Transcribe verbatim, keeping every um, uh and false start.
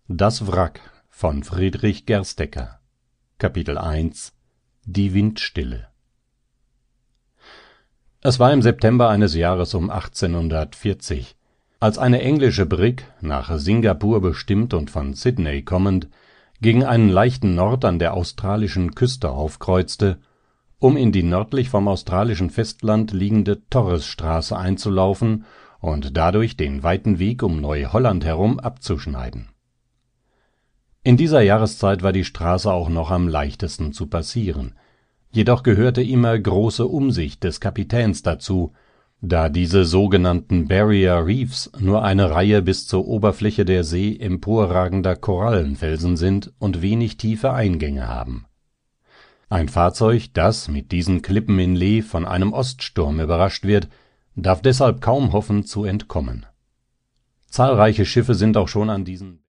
Das Wrack von Friedrich Gerstecker Kapitel eins Die Windstille Es war im September eines Jahres um achtzehnhundertvierzig, als eine englische Brigg, nach Singapur bestimmt und von Sydney kommend, gegen einen leichten Nord an der australischen Küste aufkreuzte, um in die nördlich vom australischen Festland liegende Torresstraße einzulaufen und dadurch den weiten Weg um Neu-Holland herum abzuschneiden. In dieser Jahreszeit war die Straße auch noch am leichtesten zu passieren, jedoch gehörte immer große Umsicht des Kapitäns dazu, da diese sogenannten Barrier Reefs nur eine Reihe bis zur Oberfläche der See emporragender Korallenfelsen sind und wenig tiefe Eingänge haben. Ein Fahrzeug, das mit diesen Klippen in Lee von einem Oststurm überrascht wird, darf deshalb kaum hoffen zu entkommen. Zahlreiche Schiffe sind auch schon an diesen